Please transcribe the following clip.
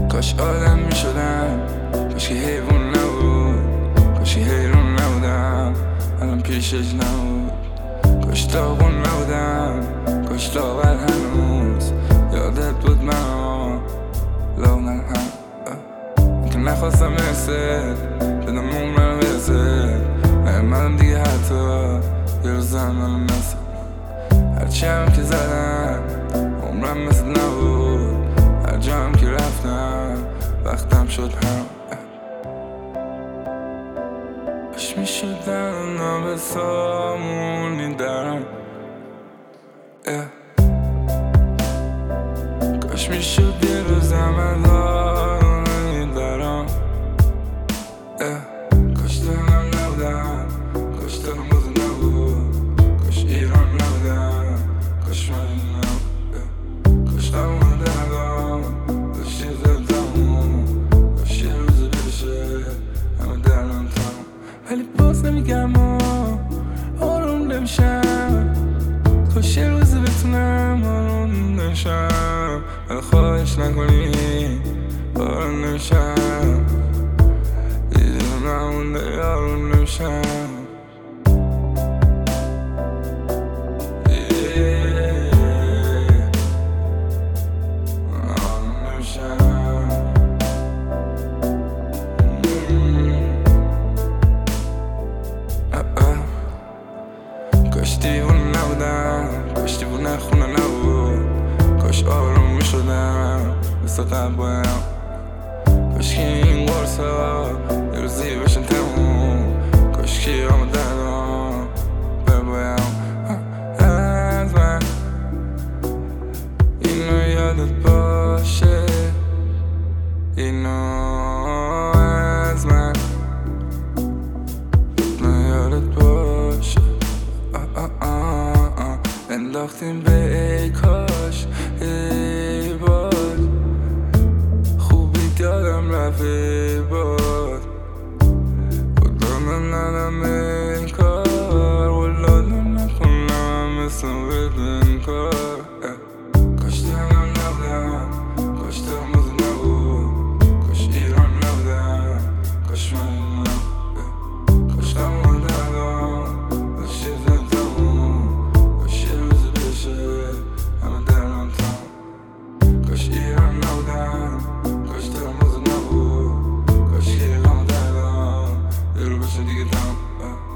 کاش آدم میشدم، کاش که حیوان نبود، کاش که حیران نبودم الان پیشش نبود. کاش داغون نبودم، کاش داغر هنوز یادت بود منو لاغر هم. که نخواستم مثل بدم عمرم برسه، نیومدم دیگه حتی یه روز منو مثل. هرچی هم که زدم عمرم مثل نبود، هر جا هم که رفتم وقتم شد هم. کاش میشد الان به سامونی درم، کاش میشد یه روزم الان درم. کاش دلم نبودم، کاش دلم بازه نبود، کاش ایران نبودم، کاش من نبود. کاش قبول دردم کاش یه زلتمون، کاش یه روز بشه همه دلم تموم. ولی باز نمیگم آروم نمیشم، کاش یه روز بتونم آروم نمیشم. ولی خواهش نکنی آروم نمیشم، دیدم نمونده آروم نمیشم. کاش دیوونه نبودم، کاش دیوونه خونه نبود، کاش آروم میشدم مثل قبل بایم. کاش که این قرصا یه روزی بشن تموم، کاش که آمدنم ببایم از من. اینو یادت باشه، اینو از من یادت باشه. انداختیم به ای کاش ای باد، خوبی دادم رفت ای باد. خودم ندم این کار، ولادم نکنم مثل بدون کار. کاش دلم نبودم، کاش دلم بازه نبود، کاش ایران نبودم، کاش من نبود. کاش قبول دردم کاش یه زلتمون، کاش یه روز بشه همه دلم تموم. کاش ایران نبودم، کاش دلم بازه نبود، کاش که غم دردم یه رو بشه دیگه تموم.